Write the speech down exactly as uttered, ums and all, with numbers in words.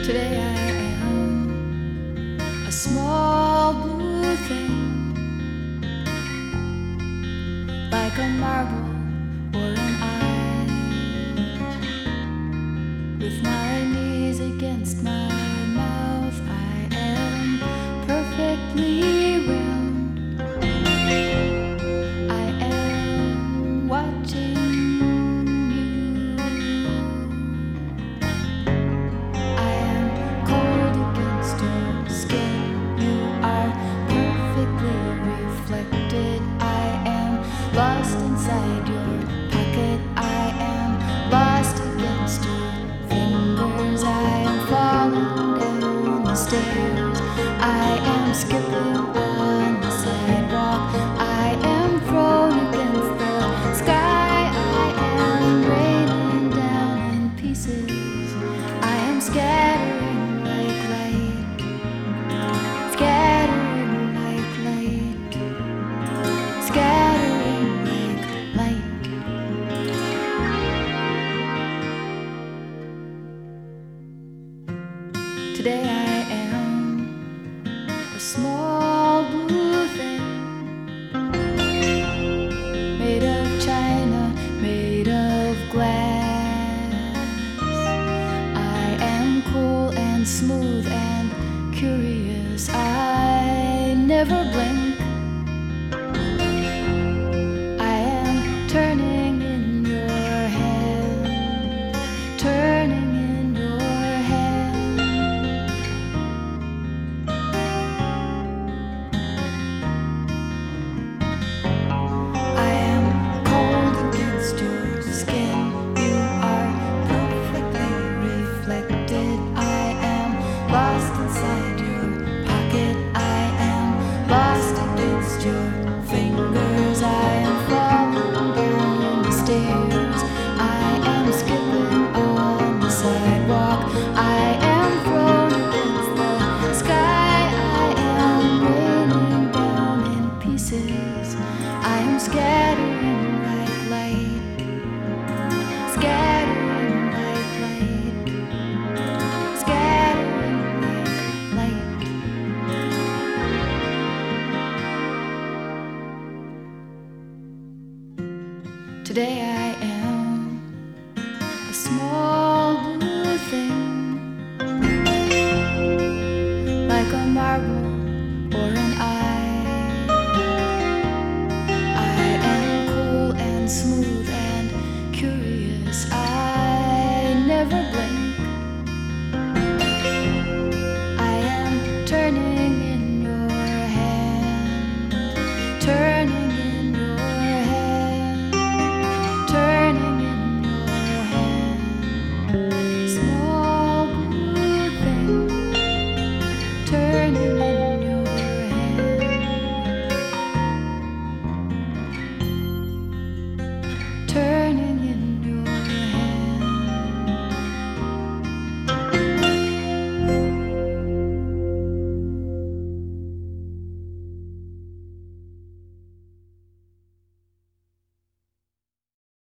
Today I am a small blue thing, like a marble or an eye, with my knees against my mouth. I am perfectly round. I am watching lost inside your pocket. I am lost against your fingers. I am falling down the stairs. I am skipping on the sidewalk. I am thrown against the sky. I am raining down in pieces. I am scattering like light, scattering like light, scattering. Today I am a small blue thing, made of china, made of glass. I am cool and smooth and curious. I never blink. I am turning in your hand, turning in your hand. I am cold against your skin. You are perfectly reflected. I am lost inside your pocket. I am lost against your fingers. I am falling down the stairs. I am skipping on the sidewalk. I am thrown against the sky. I am raining down in pieces. I am scattering like light, scattering like light, scattering like light. Today I am a small blue thing, like a marble or an eye. I am cool and smooth and curious. I never blink.